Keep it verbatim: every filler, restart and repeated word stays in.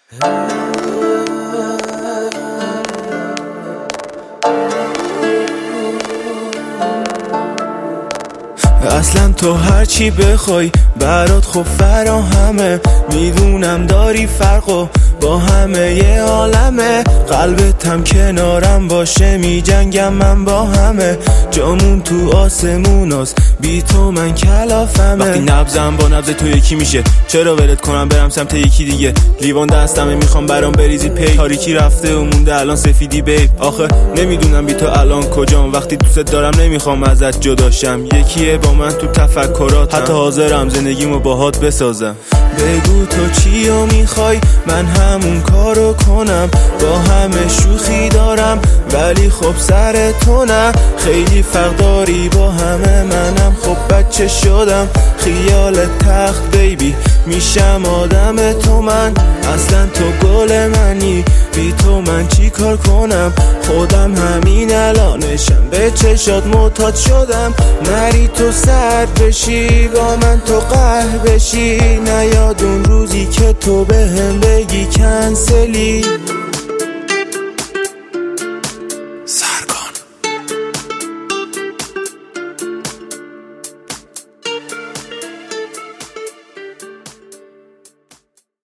اصلا تو هرچی بخوای برات خب فراهمه، میدونم داری فرقو با همه ی عالمه، قلبت هم کنارم باشه میجنگم من با همه، جامون تو آسموناست بی تو من کلافمه. وقتی نبضم با نبض تو یکی میشه چرا ولت کنم برم سمت یکی دیگه، لیوان دستمه میخوام برام بریزی پی، تاریکی رفته و مونده الان سفیدی بیب، آخه نمیدونم بی تو الان کجام، وقتی دوست دارم نمیخوام ازت جداشم، یکیه با من تو تفکراتم، حتی حاضرم زندگیمو باهات بسازم. بگو تو چیو میخوای من همون کارو کنم، با همه شوخی دارم ولی خب سر تو نه، خیلی فرق داری با همه منم خب بچه شدم، خیال تخت بیبی میشم آدم تو من، اصلا تو گل منی بی تو من چی کار کنم، خودم همین الانشم به چشات معتاد شدم، نری تو سرد بشی با من تو قهر بشی، نیاد اون روزی که تو به هم بگی کنسلی.